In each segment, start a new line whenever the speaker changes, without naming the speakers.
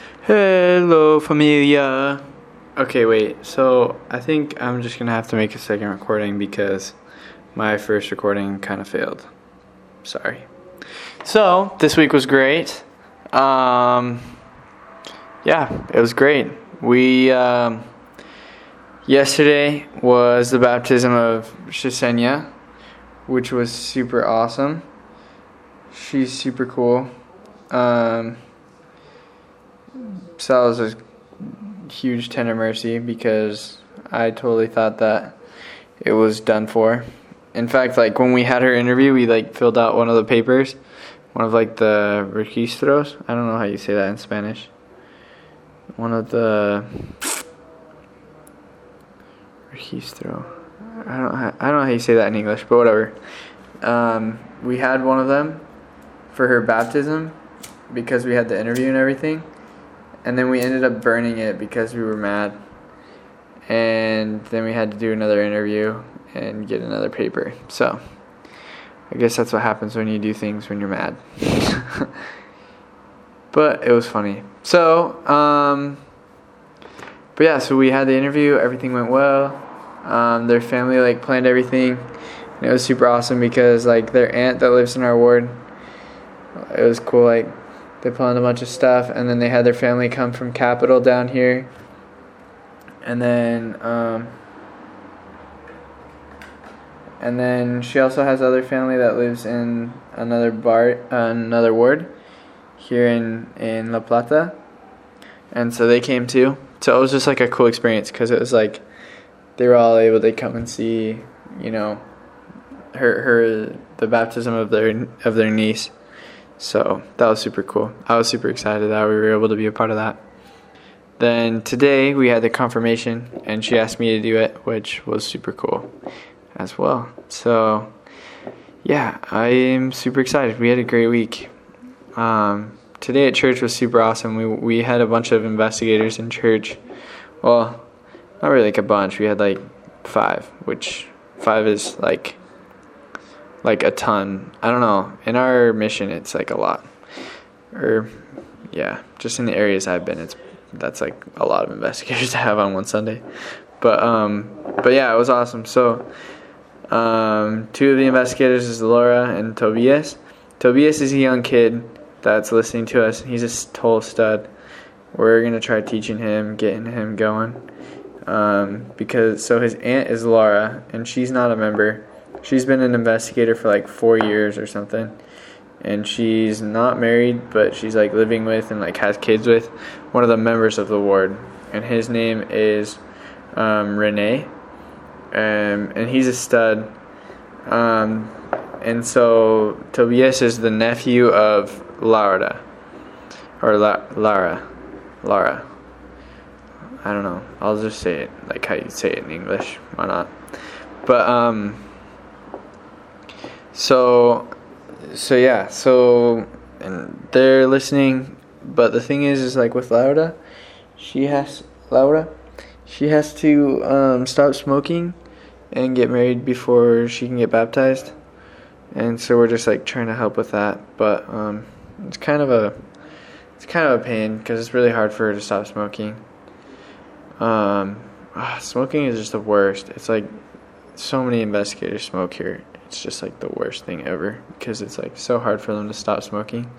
Hello, familia. Okay, wait. So I think I'm just gonna have to make a second recording because my first recording kind of failed. Sorry. So this week was great. Yeah, it was great. We yesterday was the baptism of Shisenya, which was super awesome. She's super cool. So that was a huge tender mercy because I totally thought that it was done for. In fact, like when we had her interview, we like filled out one of the papers, one of like the registros. I don't know how you say that in Spanish. One of the registro. I don't know how you say that in English, but whatever. We had one of them for her baptism because we had the interview and everything. And then we ended up burning it because we were mad. And then we had to do another interview and get another paper. So, I guess that's what happens when you do things when you're mad. But it was funny. So, but yeah, so we had the interview. Everything went well. Their family, like, planned everything. And it was super awesome because, like, their aunt that lives in our ward, it was cool, like, they planned a bunch of stuff, and then they had their family come from Capital down here. And then she also has other family that lives in another ward here in La Plata. And so they came too. So it was just like a cool experience because it was like they were all able to come and see, you know, the baptism of their niece. So that was super cool. I was super excited that we were able to be a part of that. Then today we had the confirmation and she asked me to do it, which was super cool as well. So yeah, I am super excited. We had a great week. Today at church was super awesome. We had a bunch of investigators in church. Well, not really like a bunch. We had like 5, which 5 is like a ton. I don't know. In our mission, it's like a lot. Or, yeah, just in the areas I've been, that's like a lot of investigators to have on one Sunday. But yeah, it was awesome. So, 2 of the investigators is Laura and Tobias. Tobias is a young kid that's listening to us. He's a total stud. We're gonna try teaching him, getting him going. Because his aunt is Laura, and she's not a member. She's been an investigator for like 4 years or something, and she's not married, but she's like living with and like has kids with one of the members of the ward, and his name is Rene, and he's a stud. And so Tobias is the nephew of Lara. I don't know. I'll just say it like how you say it in English. Why not? But So yeah, and they're listening, but the thing is like with Laura, she has to stop smoking and get married before she can get baptized, and so we're just like trying to help with that, but it's kind of a pain because it's really hard for her to stop smoking. Smoking is just the worst. It's like so many investigators smoke here. It's just like the worst thing ever because it's like so hard for them to stop smoking.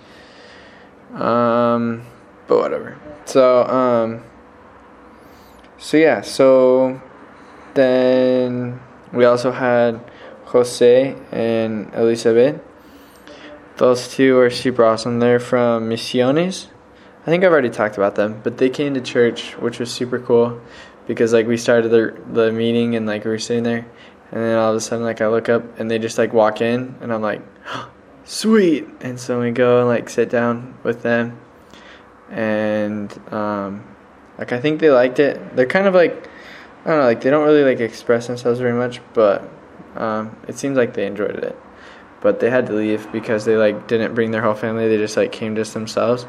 But whatever. So yeah. So then we also had Jose and Elizabeth. Those 2 are super awesome. They're from Misiones. I think I've already talked about them, but they came to church, which was super cool because like we started the meeting and like we were sitting there. And then all of a sudden, like, I look up, and they just, like, walk in, and I'm like, oh, sweet! And so we go and, like, sit down with them, and, like, I think they liked it. They're kind of, like, I don't know, like, they don't really, like, express themselves very much, but, it seems like they enjoyed it. But they had to leave because they, like, didn't bring their whole family. They just, like, came just themselves.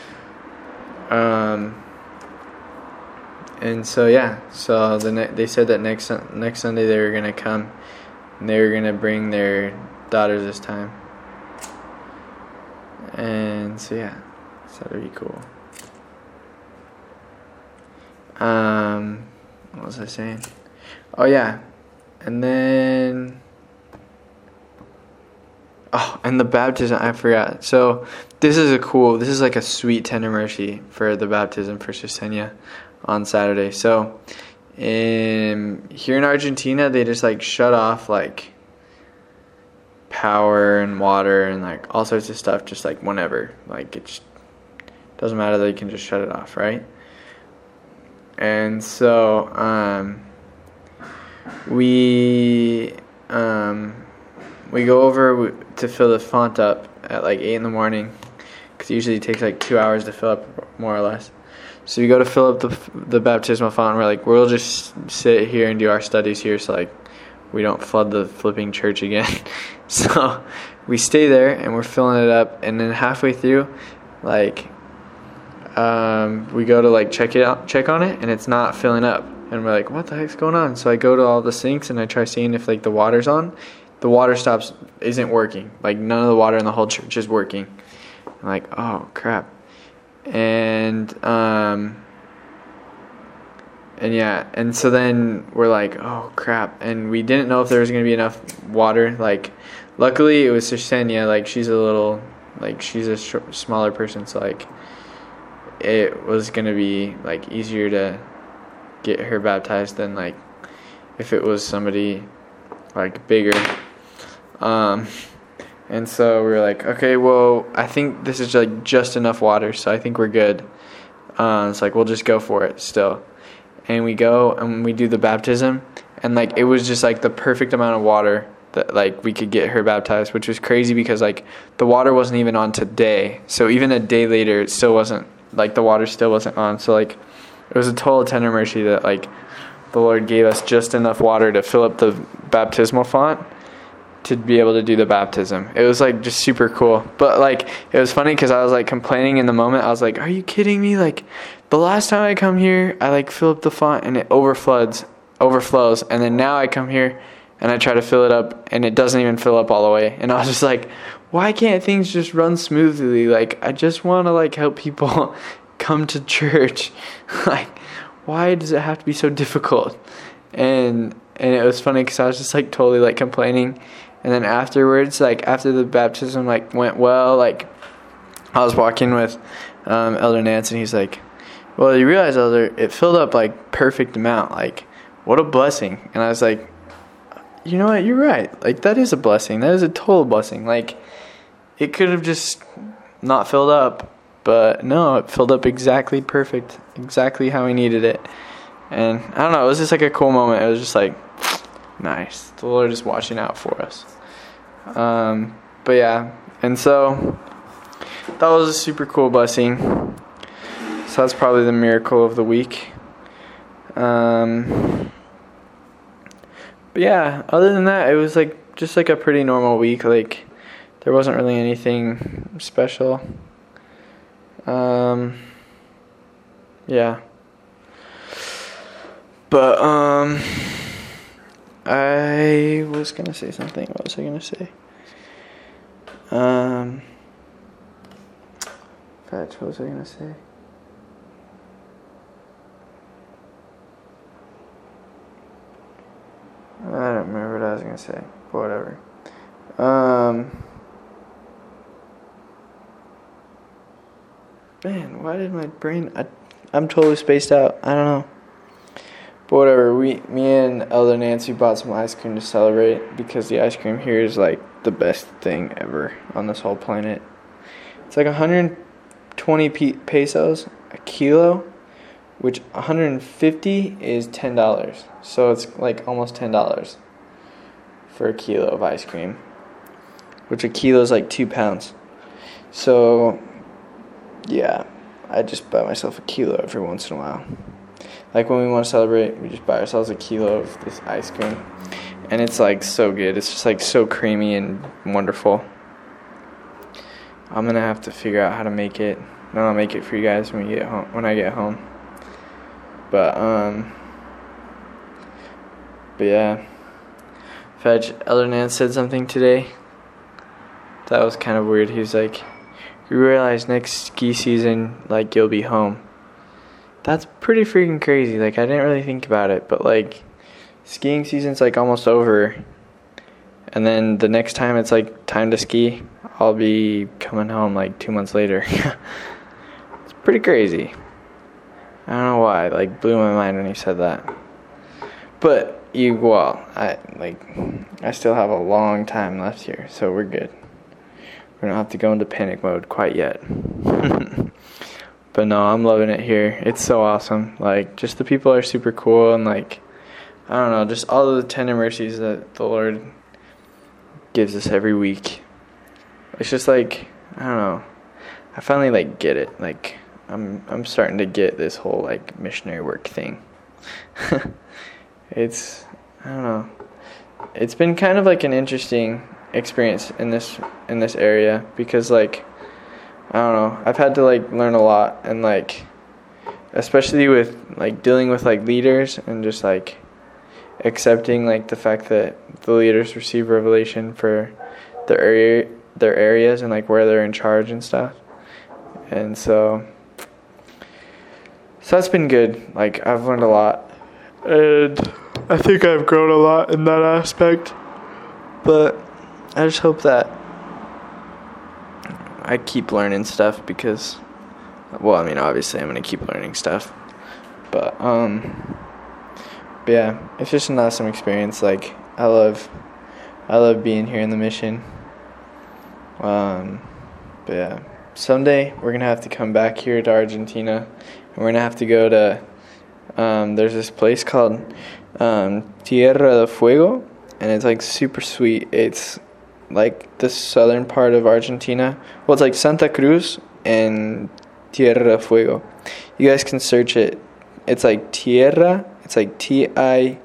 And so yeah, so they said that next Sunday they were gonna come, and they were gonna bring their daughters this time. And so yeah, so that'd be cool. What was I saying? Oh yeah, and then and the baptism, I forgot. So this is like a sweet tender mercy for the baptism for Shesenia on Saturday. So here in Argentina, they just like shut off like power and water and like all sorts of stuff just like whenever. Like it just doesn't matter, they can just shut it off, right? And so we go over to fill the font up at like 8 in the morning, because it usually takes like 2 hours to fill up, more or less. So we go to fill up the baptismal font, and we're like, we'll just sit here and do our studies here, so like we don't flood the flipping church again. So we stay there and we're filling it up, and then halfway through, like we go to like check on it, and it's not filling up, and we're like, what the heck's going on? So I go to all the sinks and I try seeing if like the water's on. The water isn't working. Like none of the water in the whole church is working. I'm like, oh crap. And yeah, and so then we're like, oh crap, and we didn't know if there was gonna be enough water. Like, luckily it was Shesenia. Like she's a smaller person, so like it was gonna be like easier to get her baptized than like if it was somebody like bigger. And so we were like, okay, well, I think this is like just enough water, so I think we're good. It's like, we'll just go for it still. And we go and we do the baptism, and like it was just like the perfect amount of water that like we could get her baptized, which was crazy because like the water wasn't even on today. So even a day later, it still wasn't, like the water still wasn't on. So like it was a total tender mercy that like the Lord gave us just enough water to fill up the baptismal font to be able to do the baptism. It was like just super cool. But like it was funny because I was like complaining in the moment. I was like, are you kidding me? Like the last time I come here, I like fill up the font and it overflows, and then now I come here and I try to fill it up and it doesn't even fill up all the way. And I was just like, why can't things just run smoothly? Like I just want to like help people come to church. Like why does it have to be so difficult? And it was funny because I was just like totally like complaining. And then afterwards, like after the baptism like went well, like I was walking with Elder Nance, and he's like, well, you realize, Elder, it filled up like perfect amount. Like what a blessing. And I was like, you know what, you're right. Like that is a blessing. That is a total blessing. Like it could have just not filled up, but no, it filled up exactly perfect, exactly how we needed it. And I don't know, it was just like a cool moment. It was just like, nice. The Lord is watching out for us. But yeah, and so that was a super cool blessing. So that's probably the miracle of the week. But yeah, other than that, it was like just like a pretty normal week. Like there wasn't really anything special. Yeah. But I was gonna say something. What was I gonna say? What was I gonna say? I don't remember what I was gonna say. But whatever. Man, why did my brain? I'm totally spaced out. I don't know. But whatever. Me and Elder Nancy bought some ice cream to celebrate because the ice cream here is like the best thing ever on this whole planet. It's like 120 pesos a kilo, which 150 is $10. So it's like almost $10 for a kilo of ice cream, which a kilo is like 2 pounds. So yeah, I just buy myself a kilo every once in a while. Like when we want to celebrate, we just buy ourselves a kilo of this ice cream. And it's like so good. It's just like so creamy and wonderful. I'm going to have to figure out how to make it. And I'll make it for you guys when I get home. But yeah. Fetch, Elder Nance said something today. That was kind of weird. He was like, you realize next ski season, like, you'll be home. That's pretty freaking crazy. Like, I didn't really think about it, but like, skiing season's like almost over, and then the next time it's like time to ski, I'll be coming home like 2 months later. It's pretty crazy. I don't know why. Like, blew my mind when you said that. But I still have a long time left here, so we're good. We don't have to go into panic mode quite yet. But no, I'm loving it here. It's so awesome. Like, just the people are super cool, and like, I don't know, just all of the tender mercies that the Lord gives us every week. It's just like, I don't know, I finally like get it. Like, I'm starting to get this whole like missionary work thing. I don't know. It's been kind of like an interesting experience in this area, because like, I don't know, I've had to like learn a lot, and like, especially with like dealing with like leaders, and just like accepting like the fact that the leaders receive revelation for their areas and like where they're in charge and stuff. And so that's been good. Like, I've learned a lot, and I think I've grown a lot in that aspect. But I just hope that I keep learning stuff, because, well, I mean, obviously I'm going to keep learning stuff. But yeah, it's just an awesome experience. Like, I love being here in the mission. But yeah, someday we're going to have to come back here to Argentina, and we're going to have to go to, there's this place called Tierra del Fuego, and it's like super sweet. It's like the southern part of Argentina. Well, it's like Santa Cruz and Tierra del Fuego. You guys can search it. It's like Tierra. It's like Tierra,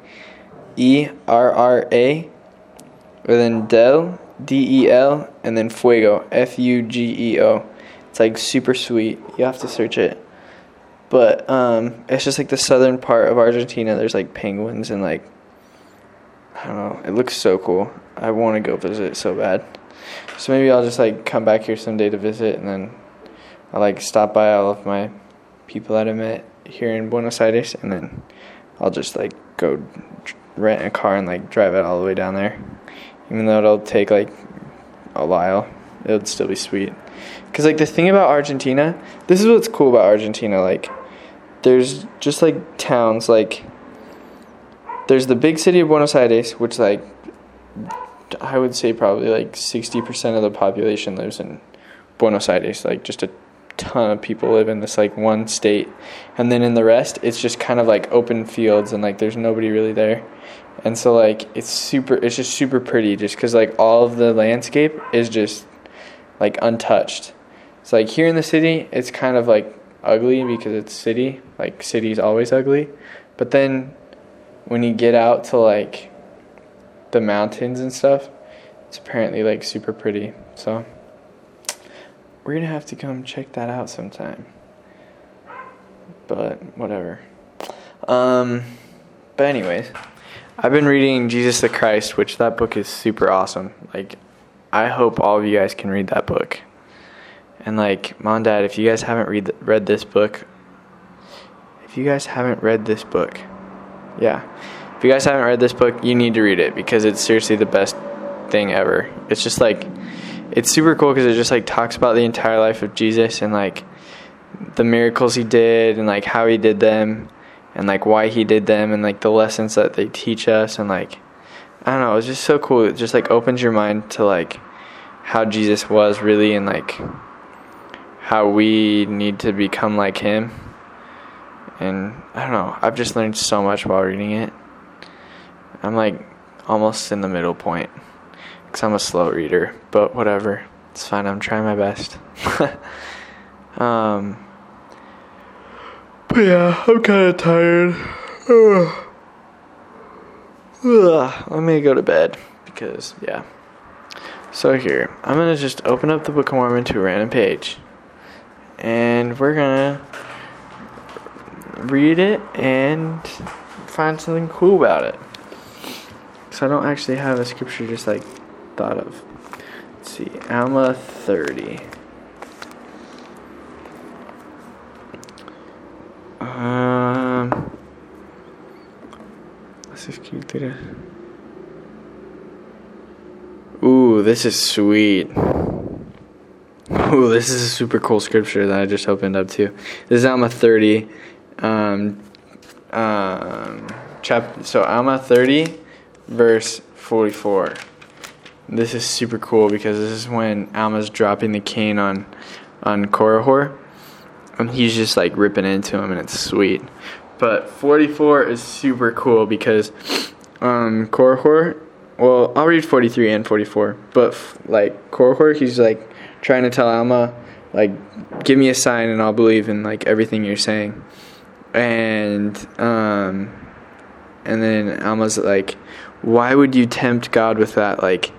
and then Del, Del, and then Fuego, Fugeo. It's like super sweet. You have to search it. But it's just like the southern part of Argentina. There's like penguins and like, I don't know, it looks so cool. I want to go visit so bad. So maybe I'll just like come back here someday to visit, and then I'll like stop by all of my people that I met here in Buenos Aires, and then I'll just like go rent a car and like drive it all the way down there. Even though it'll take like a while, it'll still be sweet. Because like the thing about Argentina, this is what's cool about Argentina. Like, there's just like towns, like there's the big city of Buenos Aires, which like I would say probably like 60% of the population lives in Buenos Aires. Like, just a ton of people live in this like one state, and then in the rest it's just kind of like open fields, and like there's nobody really there. And so like it's just super pretty, just because like all of the landscape is just like untouched. It's like here in the city it's kind of like ugly because it's city, like city's always ugly. But then when you get out to like the mountains and stuff, it's apparently like super pretty. So we're gonna have to come check that out sometime. But whatever. But anyways, I've been reading Jesus the Christ, which that book is super awesome. Like, I hope all of you guys can read that book. And like, Mom and Dad, if you guys haven't read this book, you guys haven't read this book, you need to read it, because it's seriously the best thing ever. It's just like, it's super cool because it just like talks about the entire life of Jesus, and like the miracles he did, and like how he did them, and like why he did them, and like the lessons that they teach us. And like, I don't know, it's just so cool. It just like opens your mind to like how Jesus was really, and like how we need to become like him. And I don't know, I've just learned so much while reading it. I'm like almost in the middle point, because I'm a slow reader, but whatever, it's fine. I'm trying my best. But yeah, I'm kind of tired. Let me go to bed, because yeah. So here, I'm gonna just open up the Book of Mormon to a random page, and we're gonna read it and find something cool about it. So I don't actually have a scripture just like thought of. Let's see, Alma 30. Escrituras. Ooh, this is sweet. Ooh, this is a super cool scripture that I just opened up to. This is Alma 30. So Alma 30, verse 44. This is super cool because this is when Alma's dropping the cane on Korihor. And he's just like ripping into him, and it's sweet. But 44 is super cool because Korihor, well, I'll read 43 and 44. But like Korihor, he's like trying to tell Alma, like, give me a sign and I'll believe in like everything you're saying. And then Alma's like, why would you tempt God with that? Like,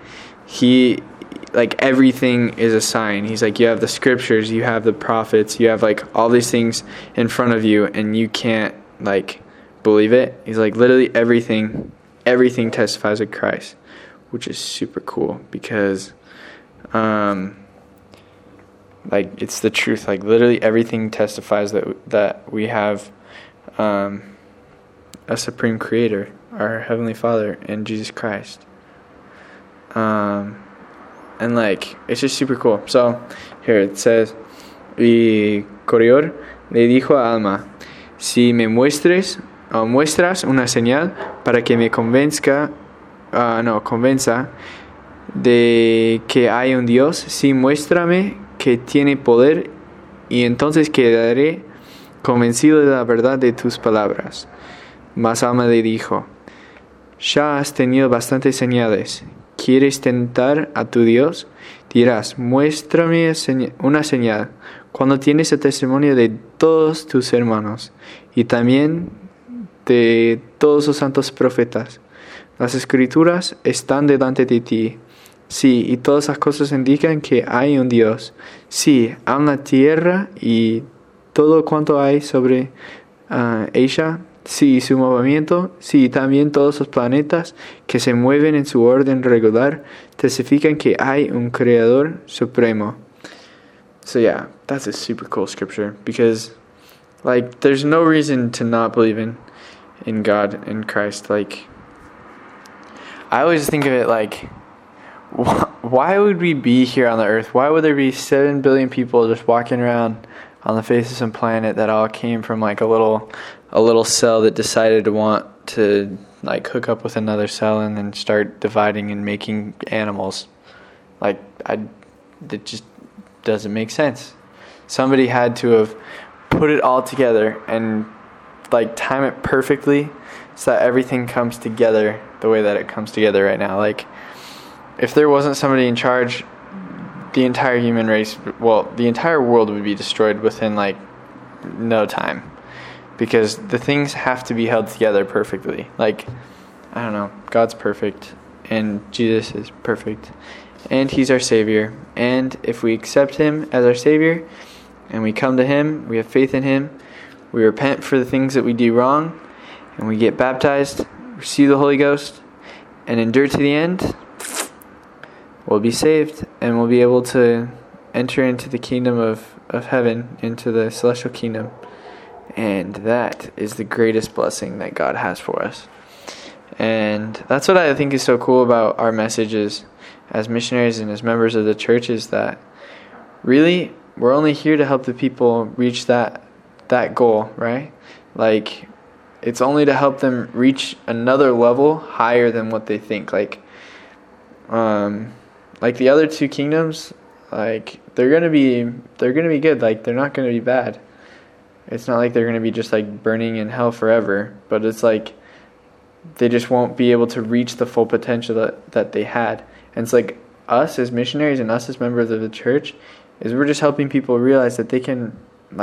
everything is a sign. He's like, you have the scriptures, you have the prophets, you have like all these things in front of you, and you can't like believe it. He's like, literally everything testifies of Christ, which is super cool because like it's the truth. Like literally everything testifies that we have a supreme creator, our Heavenly Father, and Jesus Christ. And like it's just super cool. So here it says, y Korihor le dijo a Alma, si me muestras una señal para que me convenza de que hay un Dios, sí, muéstrame que tiene poder, y entonces quedaré convencido de la verdad de tus palabras. Mas Alma le dijo, ya has tenido bastantes señales. ¿Quieres tentar a tu Dios? Dirás, muéstrame una señal, cuando tienes el testimonio de todos tus hermanos y también de todos los santos profetas. Las escrituras están delante de ti. Sí, y todas las cosas indican que hay un Dios. Sí, aun la tierra y todo cuanto hay sobre ella. Sí, su movimiento. Sí, también todos los planetas que se mueven en su orden regular testifican que hay un Creador supremo. So yeah, that's a super cool scripture because, like, there's no reason to not believe in God and Christ. Like, I always think of it like, why would we be here on the earth? Why would there be 7 billion people just walking around on the face of some planet that all came from like a little cell that decided to want to like hook up with another cell and then start dividing and making animals? Like, it just doesn't make sense. Somebody had to have put it all together and like time it perfectly so that everything comes together the way that it comes together right now. Like, if there wasn't somebody in charge, the entire human race, well, the entire world would be destroyed within like no time, because the things have to be held together perfectly. Like, I don't know, God's perfect and Jesus is perfect and he's our Savior, and if we accept him as our Savior and we come to him, we have faith in him, we repent for the things that we do wrong, and we get baptized, receive the Holy Ghost, and endure to the end, we'll be saved and we'll be able to enter into the kingdom of heaven, into the celestial kingdom. And that is the greatest blessing that God has for us. And that's what I think is so cool about our messages as missionaries and as members of the church, is that really we're only here to help the people reach that goal, right? Like, it's only to help them reach another level higher than what they think. Like the other two kingdoms, like they're gonna be good. Like, they're not gonna be bad. It's not like they're gonna be just like burning in hell forever. But it's like they just won't be able to reach the full potential that they had. And it's like us as missionaries and us as members of the church, is we're just helping people realize that they can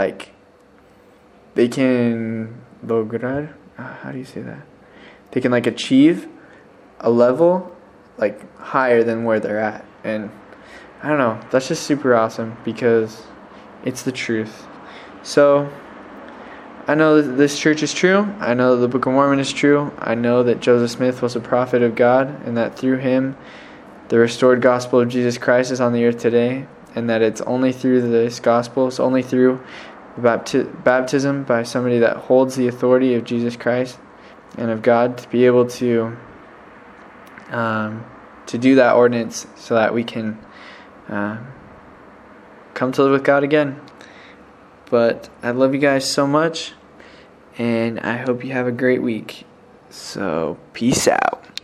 lograr, how do you say that? They can like achieve a level like higher than where they're at. And I don't know, that's just super awesome because it's the truth. So I know that this church is true. I know that the Book of Mormon is true. I know that Joseph Smith was a prophet of God, and that through him the restored gospel of Jesus Christ is on the earth today, and that it's only through this gospel, it's only through baptism by somebody that holds the authority of Jesus Christ, and of God to be able to do that ordinance so that we can come to live with God again. But I love you guys so much, and I hope you have a great week. So, peace out.